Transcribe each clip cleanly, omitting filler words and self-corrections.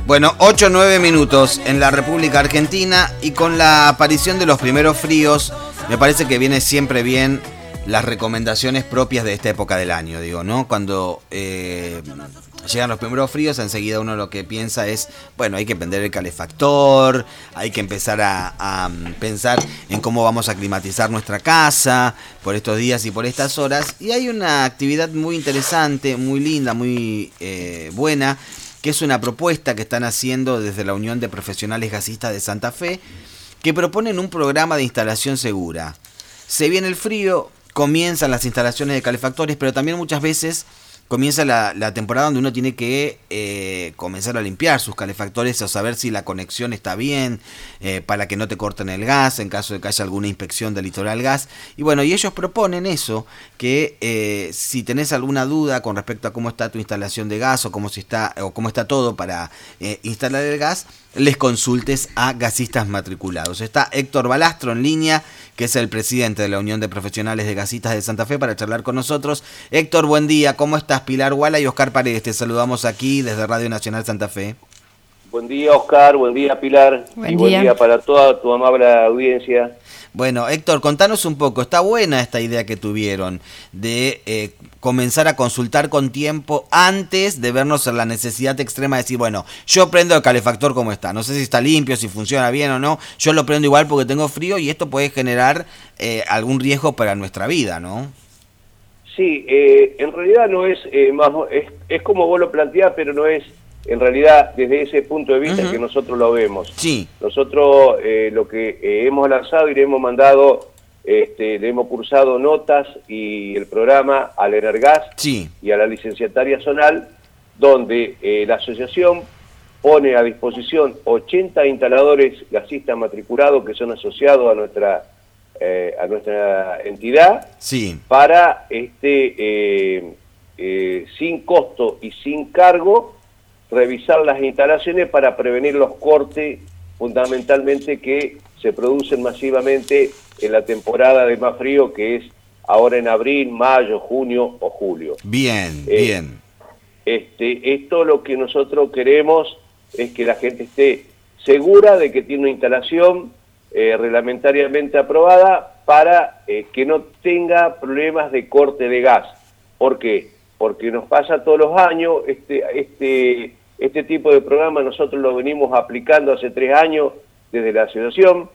Bueno, 8 o 9 minutos en la República Argentina, y con la aparición de los primeros fríos, me parece que viene siempre bien las recomendaciones propias de esta época del año, digo, ¿no? Cuando llegan los primeros fríos, enseguida uno lo que piensa es, bueno, hay que prender el calefactor, hay que empezar a pensar en cómo vamos a climatizar nuestra casa por estos días y por estas horas. Y hay una actividad muy interesante, muy linda, muy buena, que es una propuesta que están haciendo desde la Unión de Profesionales Gasistas de Santa Fe, que proponen un programa de instalación segura. Se viene el frío, comienzan las instalaciones de calefactores, pero también muchas veces comienza la temporada donde uno tiene que comenzar a limpiar sus calefactores o saber si la conexión está bien, para que no te corten el gas en caso de que haya alguna inspección del Litoral Gas. Y bueno, y ellos proponen eso, que si tenés alguna duda con respecto a cómo está tu instalación de gas o cómo está todo para instalar el gas, les consultes a gasistas matriculados. Está Héctor Balastro en línea, que es el presidente de la Unión de Profesionales de Gasistas de Santa Fe, para charlar con nosotros. Héctor, buen día, ¿cómo estás? Pilar Guala y Oscar Paredes, te saludamos aquí desde Radio Nacional Santa Fe. Buen día, Oscar, buen día, Pilar, buen día para toda tu amable audiencia. Bueno, Héctor, contanos un poco, está buena esta idea que tuvieron de comenzar a consultar con tiempo antes de vernos en la necesidad extrema de decir, bueno, yo prendo el calefactor como está, no sé si está limpio, si funciona bien o no, yo lo prendo igual porque tengo frío y esto puede generar algún riesgo para nuestra vida, ¿no? Sí, en realidad no es, es como vos lo planteás, pero no es en realidad desde ese punto de vista que nosotros lo vemos. Sí. Nosotros lo que hemos lanzado y le hemos mandado, le hemos cursado notas y el programa al Energas y a la licenciataria zonal, donde la asociación pone a disposición 80 instaladores gasistas matriculados que son asociados a nuestra entidad, para sin costo y sin cargo revisar las instalaciones para prevenir los cortes fundamentalmente que se producen masivamente en la temporada de más frío, que es ahora en abril, mayo, junio o julio. Bien, bien. Esto lo que nosotros queremos es que la gente esté segura de que tiene una instalación reglamentariamente aprobada para que no tenga problemas de corte de gas. ¿Por qué? Porque nos pasa todos los años, este tipo de programa nosotros lo venimos aplicando hace 3 años desde la asociación.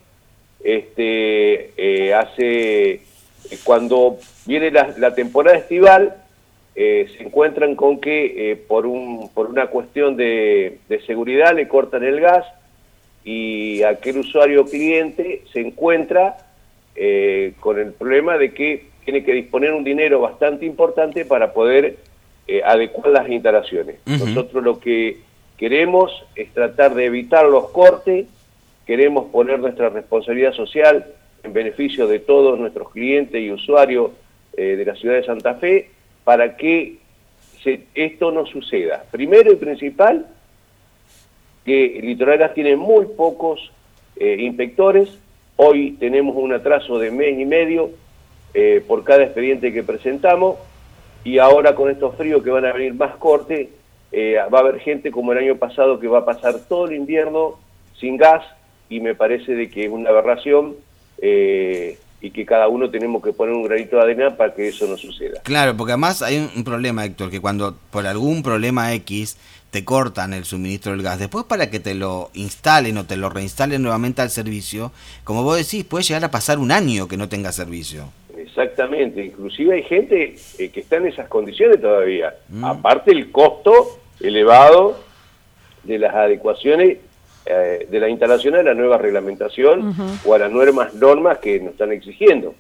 Cuando viene la temporada estival, se encuentran con que por una cuestión de seguridad le cortan el gas, y aquel usuario cliente se encuentra con el problema de que tiene que disponer un dinero bastante importante para poder adecuar las instalaciones. Nosotros lo que queremos es tratar de evitar los cortes, queremos poner nuestra responsabilidad social en beneficio de todos nuestros clientes y usuarios de la ciudad de Santa Fe, para que esto no suceda. Primero y principal, que el Litoral Gas tiene muy pocos inspectores. Hoy tenemos un atraso de 1 mes y medio por cada expediente que presentamos, y ahora con estos fríos que van a venir más cortes, va a haber gente como el año pasado que va a pasar todo el invierno sin gas, y me parece de que es una aberración, y que cada uno tenemos que poner un granito de arena para que eso no suceda. Claro, porque además hay un problema, Héctor, que cuando por algún problema X te cortan el suministro del gas, después para que te lo instalen o te lo reinstalen nuevamente al servicio, como vos decís, puede llegar a pasar 1 año que no tenga servicio. Exactamente, inclusive hay gente que está en esas condiciones todavía. Aparte el costo elevado de las adecuaciones de la instalación a la nueva reglamentación o a las nuevas normas que nos están exigiendo.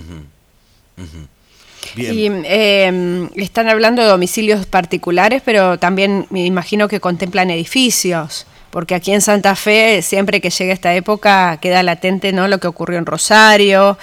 Bien. Y están hablando de domicilios particulares, pero también me imagino que contemplan edificios, porque aquí en Santa Fe, siempre que llega esta época, queda latente, ¿no?, lo que ocurrió en Rosario,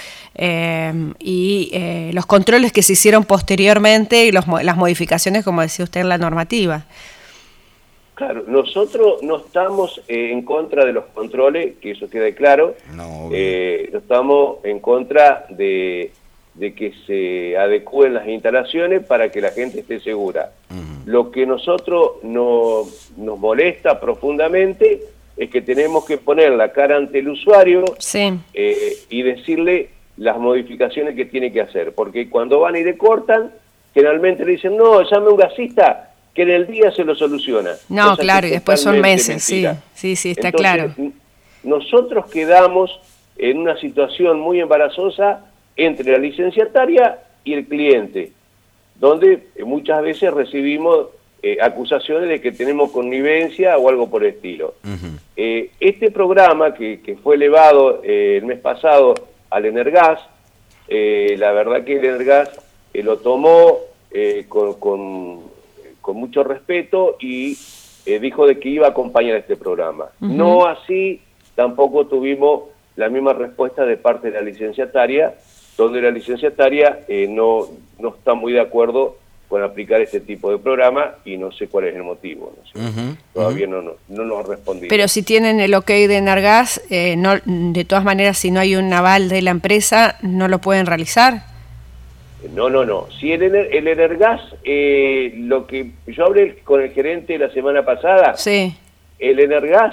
y los controles que se hicieron posteriormente y las modificaciones, como decía usted, en la normativa. Claro, nosotros no estamos en contra de los controles, que eso quede claro. No estamos en contra de que se adecúen las instalaciones para que la gente esté segura. Lo que nosotros nos molesta profundamente es que tenemos que poner la cara ante el usuario Sí. Y decirle las modificaciones que tiene que hacer, porque cuando van y le cortan, generalmente le dicen, no, llame a un gasista que en el día se lo soluciona. No, Cosa claro, que y es después son totalmente meses, mentira. sí, está Entonces, claro. Nosotros quedamos en una situación muy embarazosa entre la licenciataria y el cliente, donde muchas veces recibimos acusaciones de que tenemos connivencia o algo por el estilo. Este programa que fue elevado el mes pasado al Energas, la verdad que el Energas lo tomó con mucho respeto y dijo de que iba a acompañar este programa. No así, tampoco tuvimos la misma respuesta de parte de la licenciataria, donde la licenciataria no está muy de acuerdo con aplicar este tipo de programa y no sé cuál es el motivo. No sé. Todavía no nos ha respondido. Pero si tienen el ok de Energas, no, de todas maneras, si no hay un aval de la empresa, ¿no lo pueden realizar? No. Si el Energas, lo que yo hablé con el gerente la semana pasada, Sí. el Energas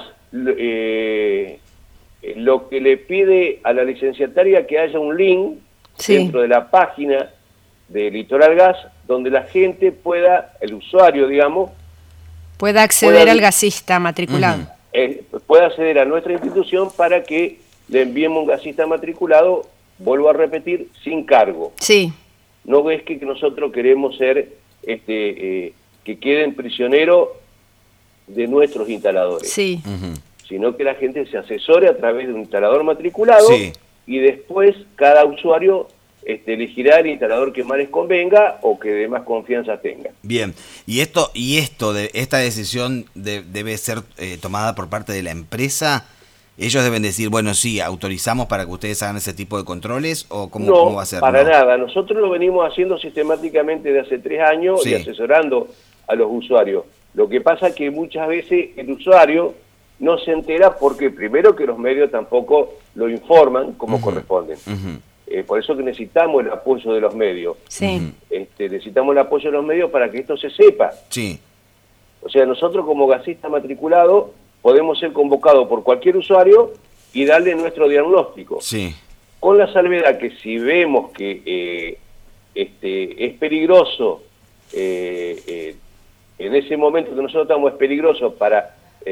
lo que le pide a la licenciataria que haya un link dentro de la página de Litoral Gas, donde la gente pueda, el usuario, digamos, pueda acceder al gasista matriculado. Pueda acceder a nuestra institución para que le enviemos un gasista matriculado, vuelvo a repetir, sin cargo. Sí. No es que nosotros queremos ser, que queden prisioneros de nuestros instaladores. Sí. Sino que la gente se asesore a través de un instalador matriculado y después cada usuario elegirá el instalador que más les convenga o que de más confianza tenga. Bien, y esta decisión debe ser tomada por parte de la empresa. ¿Ellos deben decir, bueno, sí, autorizamos para que ustedes hagan ese tipo de controles? ¿O cómo va a ser? Para nada. Nosotros lo venimos haciendo sistemáticamente de hace 3 años y asesorando a los usuarios. Lo que pasa es que muchas veces el usuario no se entera porque primero que los medios tampoco lo informan como corresponden. Por eso que necesitamos el apoyo de los medios. Sí. Necesitamos el apoyo de los medios para que esto se sepa. Sí. O sea, nosotros como gasista matriculado podemos ser convocados por cualquier usuario y darle nuestro diagnóstico. Sí. Con la salvedad que si vemos que es peligroso, en ese momento que nosotros estamos, es peligroso para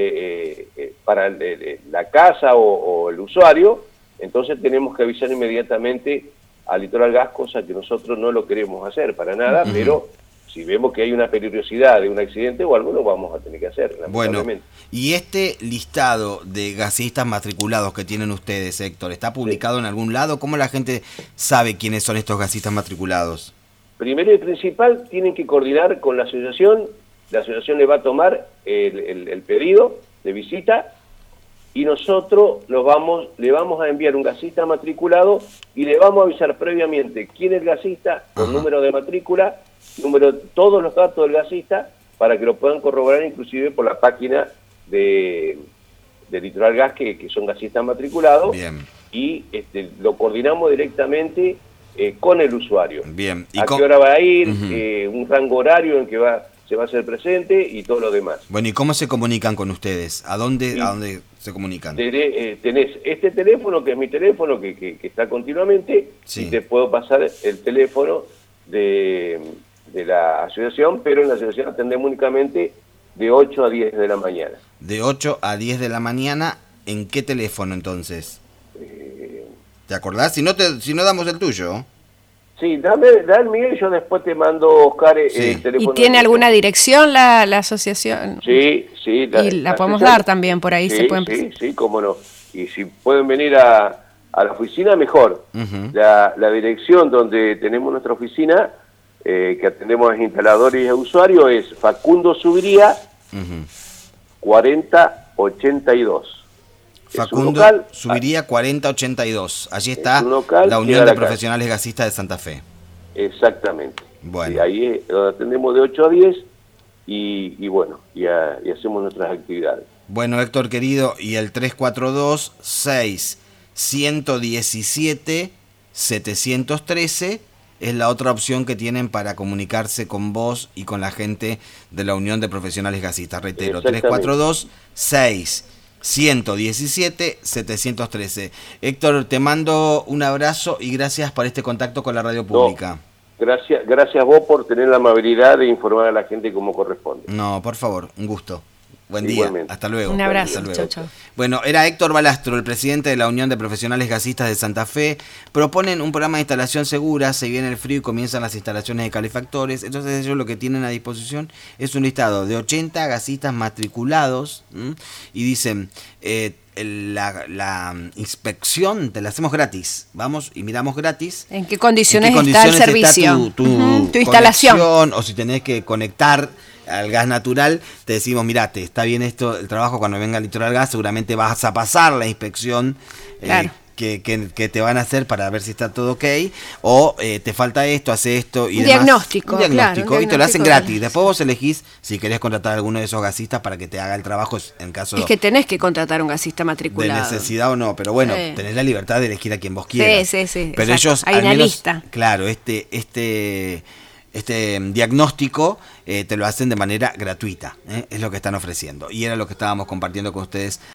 la casa o el usuario, entonces tenemos que avisar inmediatamente a Litoral Gas, cosa que nosotros no lo queremos hacer para nada, pero si vemos que hay una peligrosidad de un accidente o algo, lo vamos a tener que hacer, lamentablemente. Bueno, y este listado de gasistas matriculados que tienen ustedes, Héctor, ¿está publicado en algún lado? ¿Cómo la gente sabe quiénes son estos gasistas matriculados? Primero y principal, tienen que coordinar con la asociación le va a tomar el pedido de visita y nosotros le vamos a enviar un gasista matriculado y le vamos a avisar previamente quién es el gasista, con número de matrícula, todos los datos del gasista, para que lo puedan corroborar inclusive por la página de Litoral Gas, que son gasistas matriculados. Bien. Y lo coordinamos directamente con el usuario. Bien. ¿A qué hora va a ir? Un rango horario en que se va a hacer presente y todo lo demás. Bueno, ¿y cómo se comunican con ustedes? ¿A dónde se comunican? Tenés este teléfono, que es mi teléfono, que está continuamente, y te puedo pasar el teléfono de la asociación, pero en la asociación atendemos únicamente de 8 a 10 de la mañana. De 8 a 10 de la mañana, ¿en qué teléfono entonces? ¿Te acordás? Si no damos el tuyo. Sí, da el mío y yo después te mando, Oscar, el teléfono. ¿Y tiene alguna dirección la asociación? Sí. Y la podemos dar también, por ahí se pueden... Sí, cómo no. Y si pueden venir a la oficina, mejor. La dirección donde tenemos nuestra oficina, que atendemos a instaladores y a usuarios, es Facundo Subiría, 4082. Facundo Subiría 4082. Allí está la Unión de Profesionales Gasistas de Santa Fe. Exactamente. Bueno. Y ahí lo atendemos de 8 a 10 y bueno, y hacemos nuestras actividades. Bueno, Héctor querido, y el 342-6-117-713 es la otra opción que tienen para comunicarse con vos y con la gente de la Unión de Profesionales Gasistas. Reitero, 342-6-117-713. Héctor, te mando un abrazo y gracias por este contacto con la radio pública. Gracias a vos por tener la amabilidad de informar a la gente como corresponde. No, por favor, un gusto. Buen Igualmente. día, hasta luego. Un abrazo, Chau, chau. Bueno, era Héctor Balastro, el presidente de la Unión de Profesionales Gasistas de Santa Fe. Proponen un programa de instalación segura, se viene el frío y comienzan las instalaciones de calefactores. Entonces ellos lo que tienen a disposición es un listado de 80 gasistas matriculados, y dicen, la inspección te la hacemos gratis. Vamos y miramos gratis. ¿En qué condiciones está el servicio? Tu instalación. O si tenés que conectar al gas natural, te decimos, mirá, te está bien esto, el trabajo, cuando venga el Litoral Gas seguramente vas a pasar la inspección Claro. que te van a hacer para ver si está todo ok, o te falta esto, hace esto y Un demás. diagnóstico, Un diagnóstico, claro, un y te lo hacen diagnóstico. gratis. Después vos elegís si querés contratar a alguno de esos gasistas para que te haga el trabajo en caso Es que tenés que contratar un gasista de matriculado. necesidad o no, pero bueno, Sí. tenés la libertad de elegir a quien vos quieras. Sí, Pero exacto. ellos, Hay al una menos, lista. claro, este diagnóstico te lo hacen de manera gratuita, es lo que están ofreciendo. Y era lo que estábamos compartiendo con ustedes